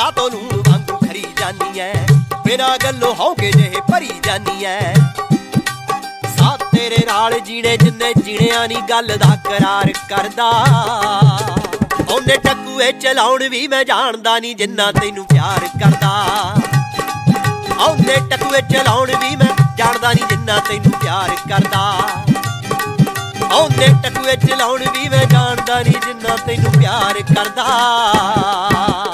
ਕਾਤੋਂ ਲੂਣ ਵਾਂਗੂ ਖਰੀ ਜਾਨੀ ਐ, ਬਿਨਾਂ ਗੱਲੋਂ ਹੌਂਕੇ ਜਿਹੇ ਭਰੀ ਜਾਨੀ ਐ। ਸਾਥ ਤੇਰੇ ਨਾਲ ਜੀਣੇ ਜਿੰਨੇ ਜੀਣਿਆਂ ਨੀ ਗੱਲ ਦਾ ਕਰਾਰ ਕਰਦਾ। ਉਹਨੇ ਟਕੂਏ ਚਲਾਉਣ ਵੀ ਮੈਂ ਜਾਣਦਾ ਨੀ ਜਿੰਨਾ ਤੈਨੂੰ ਪਿਆਰ ਕਰਦਾ। ਉਹਨੇ ਟਕੂਏ ਚਲਾਉਣ ਵੀ ਮੈਂ ਜਾਣਦਾ ਨੀ ਜਿੰਨਾ ਤੈਨੂੰ ਪਿਆਰ ਕਰਦਾ। ਉਹਨੇ ਟਕੂਏ ਚਲਾਉਣ ਵੀ ਮੈਂ ਜਾਣਦਾ ਨੀ ਜਿੰਨਾ ਤੈਨੂੰ ਪਿਆਰ ਕਰਦਾ।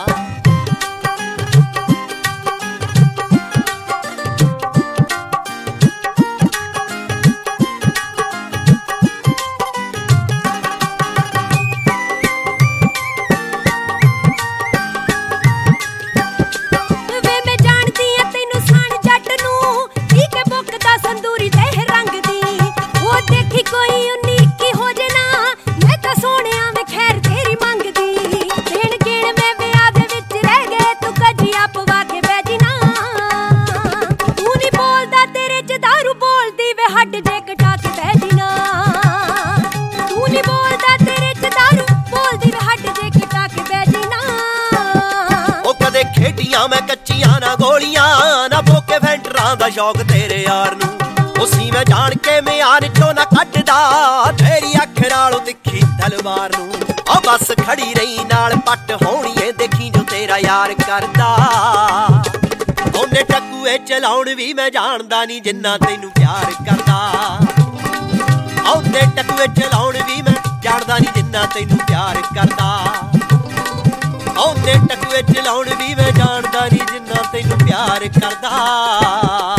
ਖੇਡੀਆਂ ਮੈਂ ਕੱਚੀਆਂ ਨਾ ਗੋਲੀਆਂ ਨਾ ਭੋਕੇ ਫੈਂਟਰਾਂ ਦਾ ਸ਼ੌਕ ਤੇਰੇ ਯਾਰ ਨੂੰ। ਉਸੀ ਮੈਂ ਜਾਣ ਕੇ ਮਿਆਰ ਚੋਂ ਨਾ ਕੱਢਦਾ ਤੇਰੀ ਅੱਖ ਨਾਲੋਂ ਤਿੱਖੀ ਤਲਵਾਰ ਨੂੰ। ਉਹ ਬਸ ਖੜੀ ਰਹੀ ਨਾਲ ਪੱਟ ਹੋਣੀਏ ਦੇਖੀ ਜੋ ਤੇਰਾ ਯਾਰ ਕਰਦਾ। ਉਹਨੇ ਟਕੂਏ ਚਲਾਉਣ ਵੀ ਮੈਂ ਜਾਣਦਾ ਨੀ ਜਿੰਨਾ ਤੈਨੂੰ ਪਿਆਰ ਕਰਦਾ। ਉਹਨੇ ਟਕੂਏ ਚਲਾਉਣ ਵੀ ਮੈਂ ਜਾਣਦਾ ਨੀ ਜਿੰਨਾ ਤੈਨੂੰ ਪਿਆਰ ਕਰਦਾ। ਉਹਨੇ ਟਕੂਏ ਚਲਾਉਣ ਵੀ ਮੈਂ ਜਾਣਦਾ ਨੀ ਜਿੰਨਾ ਤੈਨੂੰ ਪਿਆਰ ਕਰਦਾ।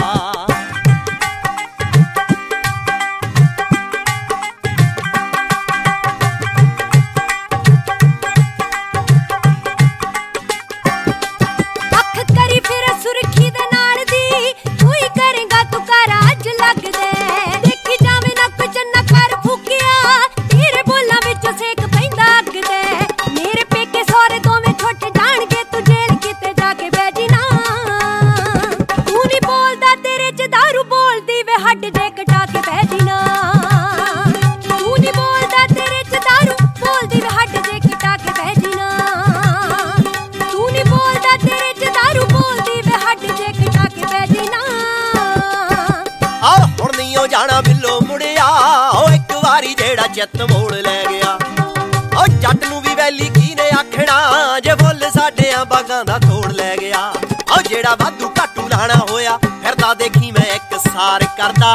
ਜਾਣਾ ਬਿੱਲੋ ਮੁੜਿਆ ਉਹ ਇੱਕ ਵਾਰੀ ਜਿਹੜਾ ਚਿੱਤ ਮੋੜ ਲੈ ਗਿਆ। ਉਹ ਜੱਟ ਨੂੰ ਵੀ ਵੈਲੀ ਕੀਨੇ ਆਖਣਾ ਜੇ ਫੁੱਲ ਸਾਡਿਆਂ ਬਾਗਾਂ ਦਾ ਤੋੜ ਲੈ ਗਿਆ। ਉਹ ਜਿਹੜਾ ਵਾਧੂ ਘਾਟੂ ਲਾਣਾ ਹੋਇਆ ਫਿਰਦਾ ਦੇਖੀ ਮੈਂ ਇੱਕ ਸਾਰ ਕਰਦਾ।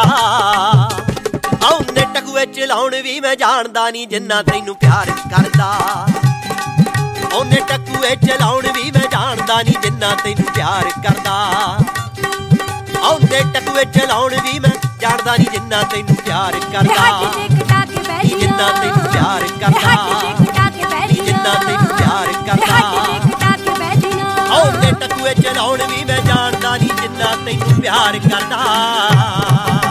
ਉਹਨੇ ਟਕੂਏ ਚਲਾਉਣ ਵੀ ਮੈਂ ਜਾਣਦਾ ਨੀ ਜਿੰਨਾ ਤੈਨੂੰ ਪਿਆਰ ਕਰਦਾ। ਉਹਨੇ ਟਕੂਏ ਚਲਾਉਣ ਵੀ ਮੈਂ ਜਾਣਦਾ ਨੀ ਜਿੰਨਾ ਤੈਨੂੰ ਪਿਆਰ ਕਰਦਾ। ਉਹਨੇ ਟਕੂਏ ਚਲਾਉਣ ਵੀ ਮੈਂ ਜਾਣਦਾ ਨੀ ਜਿੰਨਾ ਤੈਨੂੰ ਪਿਆਰ ਕਰਦਾ। ਜਿੰਨਾ ਤੈਨੂੰ ਪਿਆਰ ਕਰਦਾ। ਜਿੰਨਾ ਤੈਨੂੰ ਪਿਆਰ ਕਰਦਾ। ਉਹਨੇ ਟਕੂਏ ਚਲਾਉਣ ਵੀ ਮੈਂ ਜਾਣਦਾ ਨੀ ਜਿੰਨਾ ਤੈਨੂੰ ਪਿਆਰ ਕਰਦਾ।